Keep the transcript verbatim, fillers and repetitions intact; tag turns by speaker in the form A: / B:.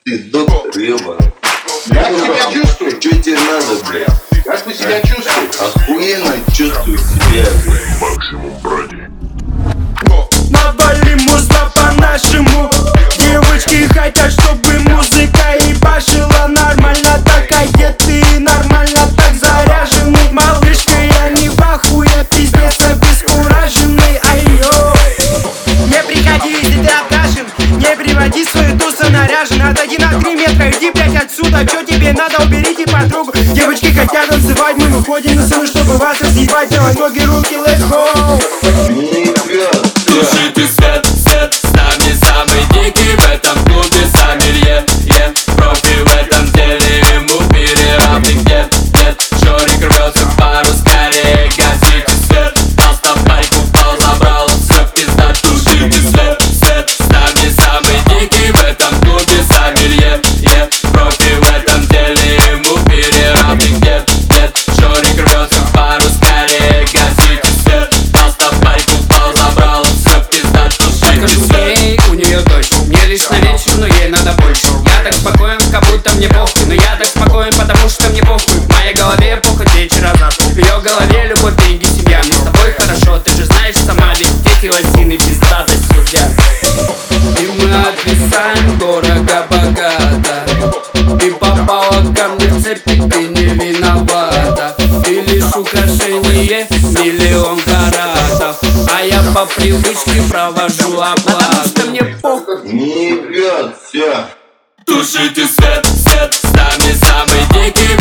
A: Ты доктор, ебаный.
B: Как себя чувствуешь?
A: Что тебе надо, блядь?
B: Как ты себя чувствуешь?
A: Охуенно чувствую себя, блядь.
C: Максимум брони.
D: Навали музла по-нашему. Девочки хотят, чтобы музыка ебашила нормально. Так одеты, нормально так заряжены. Малышка, я не в ахуе, пиздец обескураженный. Айо, не приходи, если ты обдашен. Не приводи свою тусу наряжен. Отойди на три метра, иди, блядь, отсюда. Чё тебе надо, уберите подругу. Девочки хотят танцевать, мы выходим на сцену, чтобы вас разъебать. Делай ноги, руки, let's go.
E: Тушите свет, свет, с нами самый дикий в этом клубе сомелье. Е, профи в этом деле, ему переравных нет, нет. Шорик рвется в пару, скорее гасите свет. Просто байк упал, забрал, все пизда. Тушите свет, свет, с нами самый дикий в этом клубе сомелье. Е, профи в этом деле, ему переравных нет, нет. Шорик рвется в пару, скорее гасите свет. Просто байк упал, забрал, все пизда. Тушите свет.
F: У нее дочь, мне лишь на вечер, но ей надо больше. Я так спокоен, как будто мне похуй. Но я так спокоен, потому что мне похуй. В моей голове похоть вечер назад. В ее голове любовь, деньги, семья. Мне с тобой хорошо, ты же знаешь сама. Ведь дети лосины, пиздатость судья. И мы отвисаем дорого-богато. Ты попала ко мне в цепи, ты не виновата. Ты лишь украшение, миллион каратов. А я по привычке провожу оплату. Потому что мне похуй.
A: Не ебет, все.
E: Тушите свет, свет, с нами самый дикий